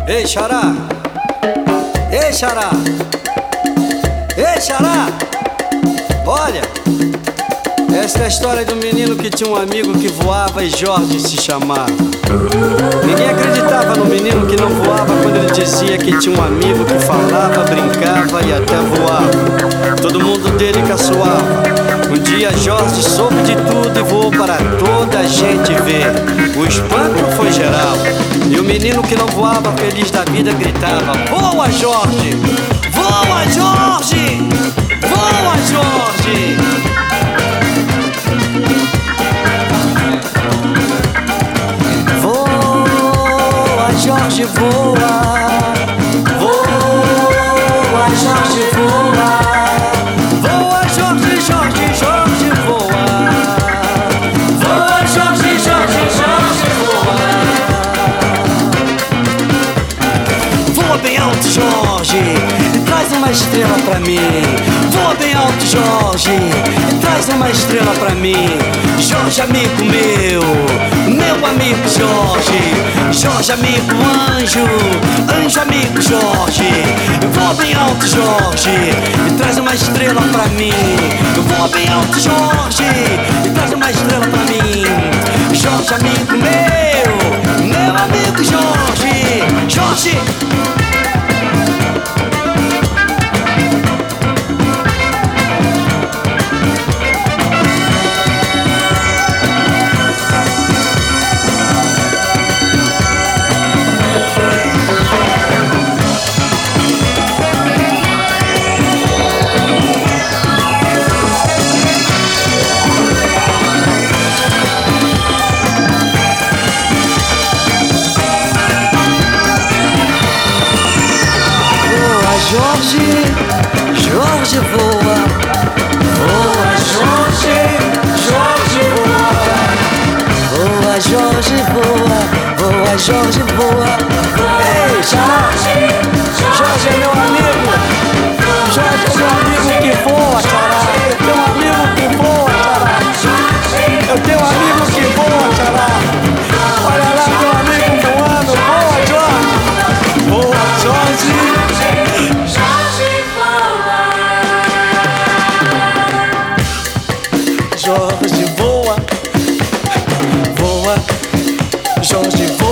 Ei, Xará! Ei, Xará! Ei, Xará! Olha! Essa é a história do menino que tinha um amigo que voava e Jorge se chamava. Ninguém acreditava no menino que não voava quando ele dizia que tinha um amigo que falava, brincava e até voava. Todo mundo dele caçoava. Um dia Jorge soube de tudo e voou para toda a gente ver. O espanto foi geral. E o menino que não voava, feliz da vida, gritava: voa, Jorge! Voa, Jorge! Voa, Jorge! Jorge voa, voa, Jorge voa, voa, Jorge, Jorge, Jorge voa, voa, Jorge, Jorge, Jorge voa, voa bem alto, Jorge, e traz uma estrela pra mim. Voa bem alto, Jorge, e traz uma estrela pra mim. Jorge, amigo meu, meu amigo Jorge, Jorge, amigo anjo, anjo amigo Jorge. Voa bem alto, Jorge, e traz uma estrela pra mim. Voa bem alto, Jorge, e traz uma estrela pra mim. Jorge, amigo meu amigo Jorge, Jorge. Jorge, Jorge voa, voa, Jorge, Jorge voa, voa, Jorge voa, voa, Jorge voa. Ei, Xará, Jorge é meu amigo, Jorge é meu amigo que voa, Xará. Eu tenho um amigo que voa, Xará. Eu tenho um amigo que voa, Xará. Olha lá, meu amigo voando, voa, Jorge, voa, Jorge. Jorge voa, voa, Jorge voa.